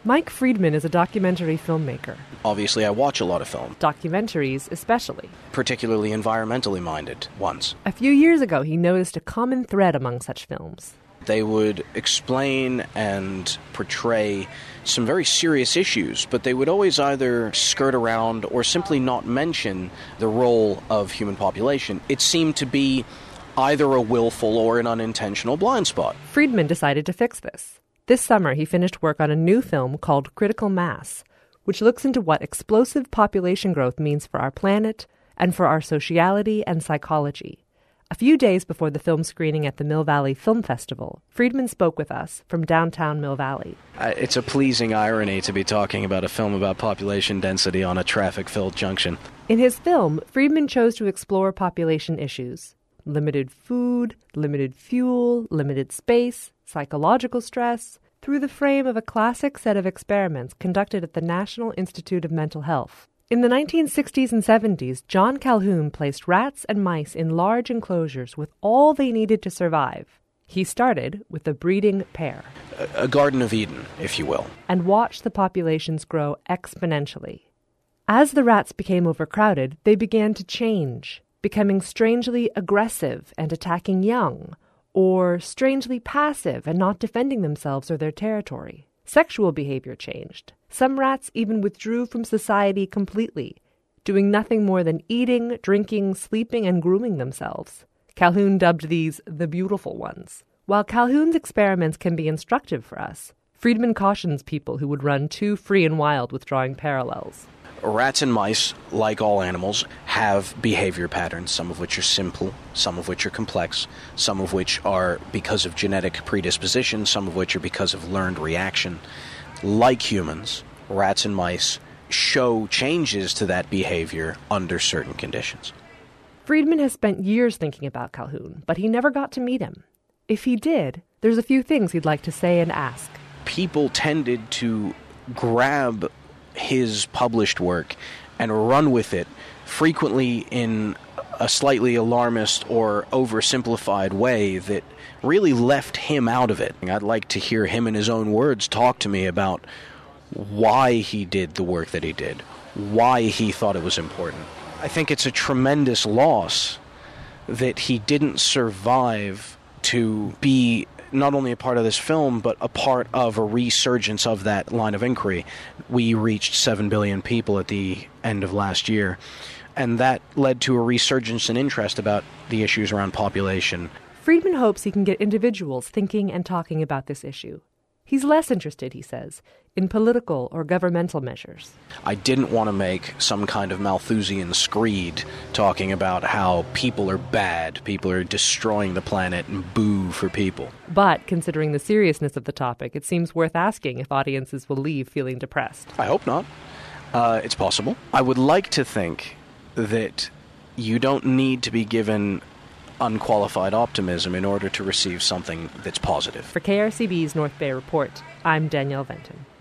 Mike Friedman is a documentary filmmaker. Obviously, I watch a lot of film. Documentaries especially. Particularly environmentally minded ones. A few years ago, he noticed a common thread among such films. They would explain and portray some very serious issues, but they would always either skirt around or simply not mention the role of human population. It seemed to be either a willful or an unintentional blind spot. Friedman decided to fix this. This summer, he finished work on a new film called Critical Mass, which looks into what explosive population growth means for our planet and for our sociality and psychology. A few days before the film screening at the Mill Valley Film Festival, Friedman spoke with us from downtown Mill Valley. It's a pleasing irony to be talking about a film about population density on a traffic-filled junction. In his film, Friedman chose to explore population issues: limited food, limited fuel, limited space, psychological stress, through the frame of a classic set of experiments conducted at the National Institute of Mental Health. In the 1960s and 70s, John Calhoun placed rats and mice in large enclosures with all they needed to survive. He started with a breeding pair. A Garden of Eden, if you will. And watched the populations grow exponentially. As the rats became overcrowded, they began to change, becoming strangely aggressive and attacking young, or strangely passive and not defending themselves or their territory. Sexual behavior changed. Some rats even withdrew from society completely, doing nothing more than eating, drinking, sleeping, and grooming themselves. Calhoun dubbed these the beautiful ones. While Calhoun's experiments can be instructive for us, Friedman cautions people who would run too free and wild with drawing parallels. Rats and mice, like all animals, have behavior patterns, some of which are simple, some of which are complex, some of which are because of genetic predisposition, some of which are because of learned reaction. Like humans, rats and mice show changes to that behavior under certain conditions. Friedman has spent years thinking about Calhoun, but he never got to meet him. If he did, there's a few things he'd like to say and ask. People tended to grab his published work and run with it, frequently in a slightly alarmist or oversimplified way that really left him out of it. I'd like to hear him in his own words talk to me about why he did the work that he did, why he thought it was important. I think it's a tremendous loss that he didn't survive to be not only a part of this film, but a part of a resurgence of that line of inquiry. We reached 7 billion people at the end of last year, and that led to a resurgence in interest about the issues around population. Friedman hopes he can get individuals thinking and talking about this issue. He's less interested, he says, in political or governmental measures. I didn't want to make some kind of Malthusian screed talking about how people are bad, people are destroying the planet, and boo for people. But considering the seriousness of the topic, it seems worth asking if audiences will leave feeling depressed. I hope not. It's possible. I would like to think that you don't need to be given unqualified optimism in order to receive something that's positive. For KRCB's North Bay Report, I'm Danielle Venton.